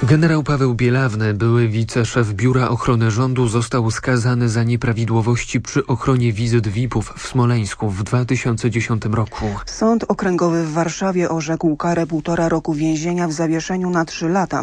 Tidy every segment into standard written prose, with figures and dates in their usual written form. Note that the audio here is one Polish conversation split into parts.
Generał Paweł Bielawny, były wiceszef Biura Ochrony Rządu, został skazany za nieprawidłowości przy ochronie wizyt VIP-ów w Smoleńsku w 2010 roku. Sąd Okręgowy w Warszawie orzekł karę 1,5 roku więzienia w zawieszeniu na 3 lata,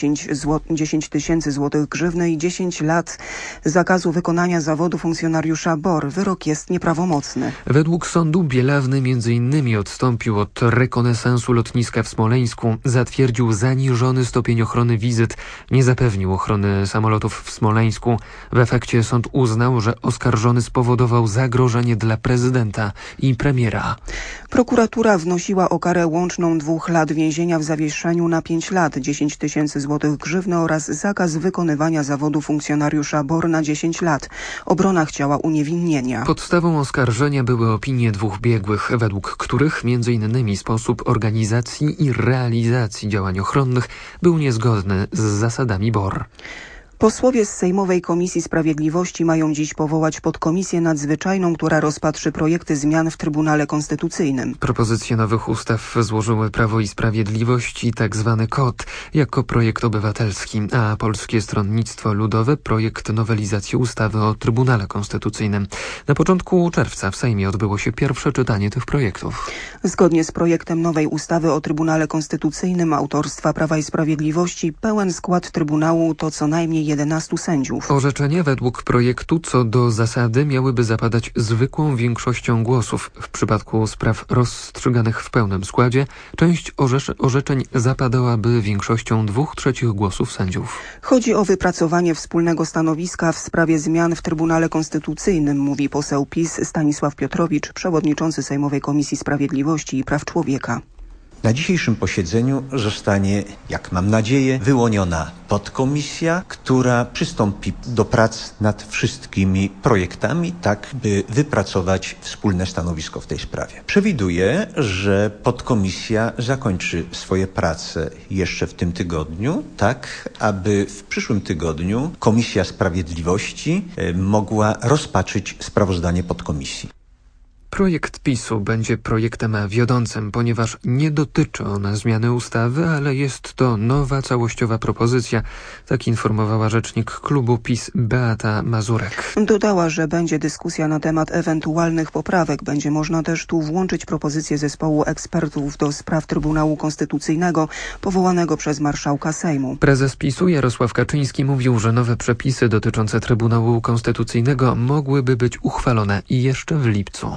10 tysięcy złotych grzywny i 10 lat zakazu wykonania zawodu funkcjonariusza BOR. Wyrok jest nieprawomocny. Według sądu Bielawny m.in. odstąpił od rekonesansu lotniska w Smoleńsku, zatwierdził zaniżony stopień ochrony wizyt, nie zapewnił ochrony samolotów w Smoleńsku. W efekcie sąd uznał, że oskarżony spowodował zagrożenie dla prezydenta i premiera. Prokuratura wnosiła o karę łączną 2 lat więzienia w zawieszeniu na 5 lat, 10 tysięcy złotych grzywny oraz zakaz wykonywania zawodu funkcjonariusza BOR na 10 lat. Obrona chciała uniewinnienia. Podstawą oskarżenia były opinie 2 biegłych, według których m.in. sposób organizacji i realizacji działań ochronnych był niezgodny z zasadami BOR. Posłowie z Sejmowej Komisji Sprawiedliwości mają dziś powołać podkomisję nadzwyczajną, która rozpatrzy projekty zmian w Trybunale Konstytucyjnym. Propozycje nowych ustaw złożyły Prawo i Sprawiedliwość i tzw. KOT jako projekt obywatelski, a Polskie Stronnictwo Ludowe projekt nowelizacji ustawy o Trybunale Konstytucyjnym. Na początku czerwca w Sejmie odbyło się pierwsze czytanie tych projektów. Zgodnie z projektem nowej ustawy o Trybunale Konstytucyjnym autorstwa Prawa i Sprawiedliwości pełen skład Trybunału to co najmniej 11 sędziów. Orzeczenia według projektu co do zasady miałyby zapadać zwykłą większością głosów. W przypadku spraw rozstrzyganych w pełnym składzie część orzeczeń zapadałaby większością 2/3 głosów sędziów. Chodzi o wypracowanie wspólnego stanowiska w sprawie zmian w Trybunale Konstytucyjnym, mówi poseł PiS Stanisław Piotrowicz, przewodniczący Sejmowej Komisji Sprawiedliwości i Praw Człowieka. Na dzisiejszym posiedzeniu zostanie, jak mam nadzieję, wyłoniona podkomisja, która przystąpi do prac nad wszystkimi projektami, tak by wypracować wspólne stanowisko w tej sprawie. Przewiduję, że podkomisja zakończy swoje prace jeszcze w tym tygodniu, tak aby w przyszłym tygodniu Komisja Sprawiedliwości mogła rozpatrzyć sprawozdanie podkomisji. Projekt PiS-u będzie projektem wiodącym, ponieważ nie dotyczy on zmiany ustawy, ale jest to nowa, całościowa propozycja. Tak informowała rzecznik klubu PiS Beata Mazurek. Dodała, że będzie dyskusja na temat ewentualnych poprawek. Będzie można też tu włączyć propozycję zespołu ekspertów do spraw Trybunału Konstytucyjnego powołanego przez marszałka Sejmu. Prezes PiS-u Jarosław Kaczyński mówił, że nowe przepisy dotyczące Trybunału Konstytucyjnego mogłyby być uchwalone jeszcze w lipcu.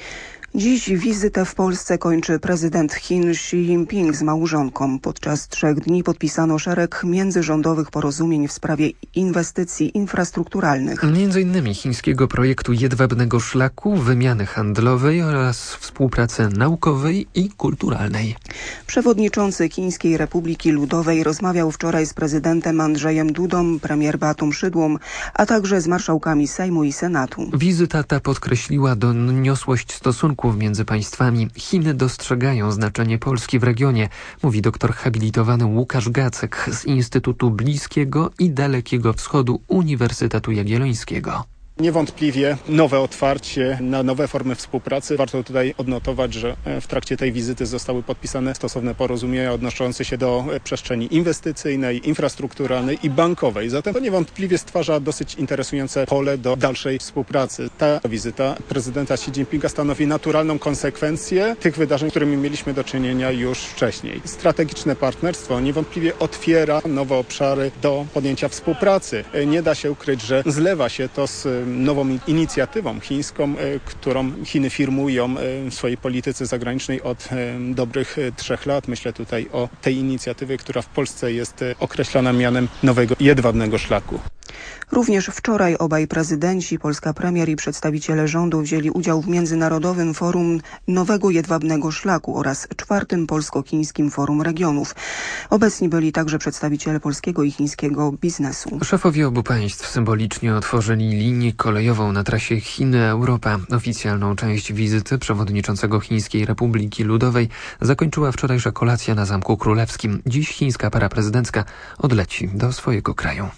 Dziś wizytę w Polsce kończy prezydent Chin Xi Jinping z małżonką. Podczas 3 dni podpisano szereg międzyrządowych porozumień w sprawie inwestycji infrastrukturalnych. Między innymi chińskiego projektu jedwabnego szlaku, wymiany handlowej oraz współpracy naukowej i kulturalnej. Przewodniczący Chińskiej Republiki Ludowej rozmawiał wczoraj z prezydentem Andrzejem Dudą, premier Beatą Szydłą, a także z marszałkami Sejmu i Senatu. Wizyta ta podkreśliła doniosłość stosunków między państwami. Chiny dostrzegają znaczenie Polski w regionie, mówi doktor habilitowany Łukasz Gacek z Instytutu Bliskiego i Dalekiego Wschodu Uniwersytetu Jagiellońskiego. Niewątpliwie nowe otwarcie na nowe formy współpracy. Warto tutaj odnotować, że w trakcie tej wizyty zostały podpisane stosowne porozumienia odnoszące się do przestrzeni inwestycyjnej, infrastrukturalnej i bankowej. Zatem to niewątpliwie stwarza dosyć interesujące pole do dalszej współpracy. Ta wizyta prezydenta Xi Jinpinga stanowi naturalną konsekwencję tych wydarzeń, z którymi mieliśmy do czynienia już wcześniej. Strategiczne partnerstwo niewątpliwie otwiera nowe obszary do podjęcia współpracy. Nie da się ukryć, że zlewa się to z nową inicjatywą chińską, którą Chiny firmują w swojej polityce zagranicznej od dobrych 3 lat. Myślę tutaj o tej inicjatywie, która w Polsce jest określana mianem nowego jedwabnego szlaku. Również wczoraj obaj prezydenci, polska premier i przedstawiciele rządu wzięli udział w Międzynarodowym Forum Nowego Jedwabnego Szlaku oraz 4. Polsko-Chińskim Forum Regionów. Obecni byli także przedstawiciele polskiego i chińskiego biznesu. Szefowie obu państw symbolicznie otworzyli linię kolejową na trasie Chiny-Europa. Oficjalną część wizyty przewodniczącego Chińskiej Republiki Ludowej zakończyła wczorajsza kolacja na Zamku Królewskim. Dziś chińska para prezydencka odleci do swojego kraju.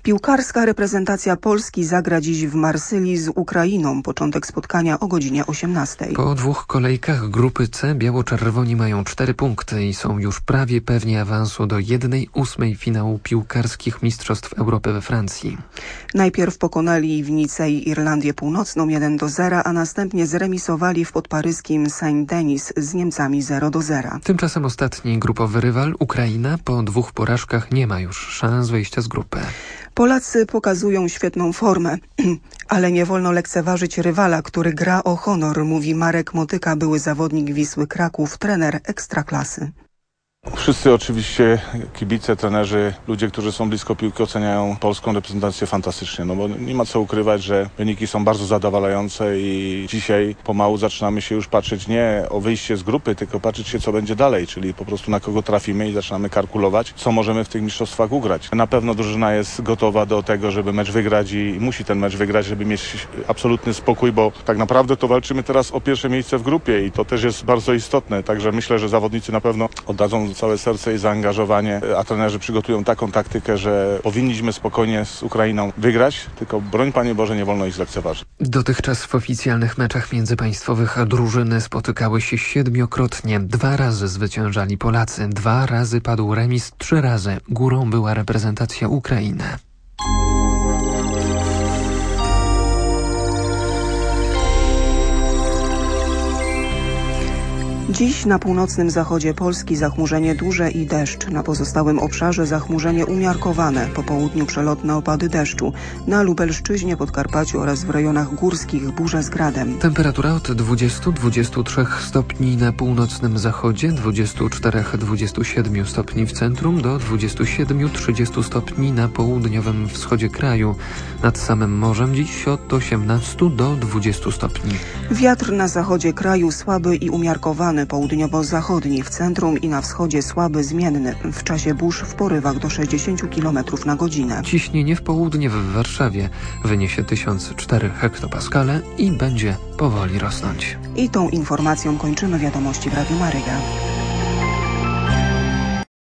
Piłkarska reprezentacja Polski zagra dziś w Marsylii z Ukrainą. Początek spotkania o godzinie 18. Po 2 kolejkach grupy C biało-czerwoni mają 4 punkty i są już prawie pewni awansu do 1/8 finału piłkarskich Mistrzostw Europy we Francji. Najpierw pokonali w Nicei Irlandię Północną 1-0, a następnie zremisowali w podparyskim Saint-Denis z Niemcami 0-0. Tymczasem ostatni grupowy rywal, Ukraina, po 2 porażkach nie ma już szans wyjścia z grupy. Polacy pokazują świetną formę, ale nie wolno lekceważyć rywala, który gra o honor, mówi Marek Motyka, były zawodnik Wisły Kraków, trener Ekstraklasy. Wszyscy oczywiście, kibice, trenerzy, ludzie, którzy są blisko piłki, oceniają polską reprezentację fantastycznie, no bo nie ma co ukrywać, że wyniki są bardzo zadowalające i dzisiaj pomału zaczynamy się już patrzeć nie o wyjście z grupy, tylko patrzeć się, co będzie dalej, czyli po prostu na kogo trafimy i zaczynamy kalkulować, co możemy w tych mistrzostwach ugrać. Na pewno drużyna jest gotowa do tego, żeby mecz wygrać i musi ten mecz wygrać, żeby mieć absolutny spokój, bo tak naprawdę to walczymy teraz o pierwsze miejsce w grupie i to też jest bardzo istotne, także myślę, że zawodnicy na pewno oddadzą całe serce i zaangażowanie, a trenerzy przygotują taką taktykę, że powinniśmy spokojnie z Ukrainą wygrać, tylko broń Panie Boże, nie wolno ich zlekceważyć. Dotychczas w oficjalnych meczach międzypaństwowych drużyny spotykały się 7-krotnie. 2 razy zwyciężali Polacy, 2 razy padł remis, 3 razy górą była reprezentacja Ukrainy. Dziś na północnym zachodzie Polski zachmurzenie duże i deszcz. Na pozostałym obszarze zachmurzenie umiarkowane. Po południu przelotne opady deszczu. Na Lubelszczyźnie, Podkarpaciu oraz w rejonach górskich burze z gradem. Temperatura od 20-23 stopni na północnym zachodzie, 24-27 stopni w centrum, do 27-30 stopni na południowym wschodzie kraju. Nad samym morzem dziś od 18 do 20 stopni. Wiatr na zachodzie kraju słaby i umiarkowany. Południowo-zachodni, w centrum i na wschodzie słaby, zmienny. W czasie burz w porywach do 60 km na godzinę. Ciśnienie w południe w Warszawie wyniesie 1004 hektopaskale i będzie powoli rosnąć. I tą informacją kończymy wiadomości w Radiu Maryja.